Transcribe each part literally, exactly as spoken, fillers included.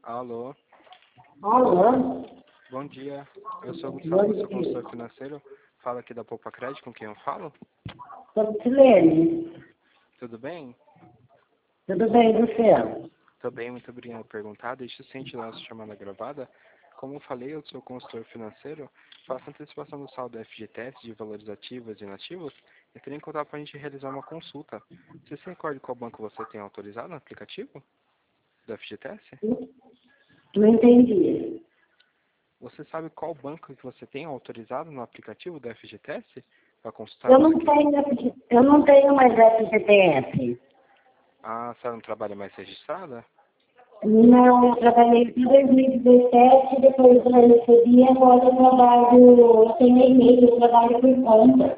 Alô, Alô? bom dia. Eu sou o Bom Gustavo, sou dia. consultor financeiro. Fala aqui da Poupa Crédito, com quem eu falo? Sou Silene. Tudo bem? Tudo bem, você? Tô bem, muito obrigado por perguntar. Deixa eu sentir nossa chamada gravada. Como eu falei, eu sou consultor financeiro. Faço antecipação do saldo F G T S de valores ativos e inativos. Eu queria encontrar para a gente realizar uma consulta. Você se recorda qual banco você tem autorizado no aplicativo do F G T S? Não entendi. Você sabe qual banco que você tem autorizado no aplicativo do F G T S? Para consultar Eu nossa não tenho, F G eu não tenho mais F G T S. Ah, a senhora não trabalha mais registrada? Não, eu trabalhei em dois mil e dezessete, depois eu recebi, agora eu trabalho, eu tenho e-mail, eu trabalho por conta.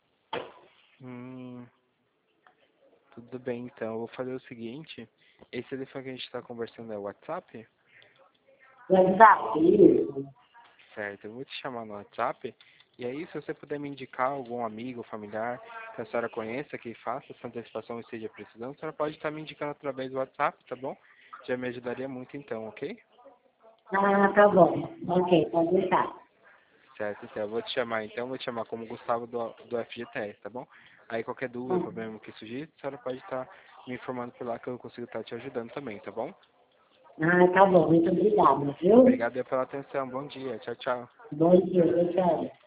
Hum, tudo bem então. Eu vou fazer o seguinte. Esse telefone que a gente está conversando é o WhatsApp? WhatsApp, isso. Certo, eu vou te chamar no WhatsApp. E aí, se você puder me indicar algum amigo, familiar que a senhora conheça, que faça essa antecipação e esteja precisando, a senhora pode estar me indicando através do WhatsApp, tá bom? Já me ajudaria muito então, ok? Ah, tá bom. Ok, pode deixar. Certo, então eu vou te chamar então, vou te chamar como Gustavo do, do F G T S, tá bom? Aí qualquer dúvida, problema que surgir, a senhora pode estar me informando por lá que eu consigo estar te ajudando também, tá bom? Ah, tá bom. Muito obrigada, viu? Obrigado aí pela atenção, bom dia, tchau, tchau. Bom dia, tchau.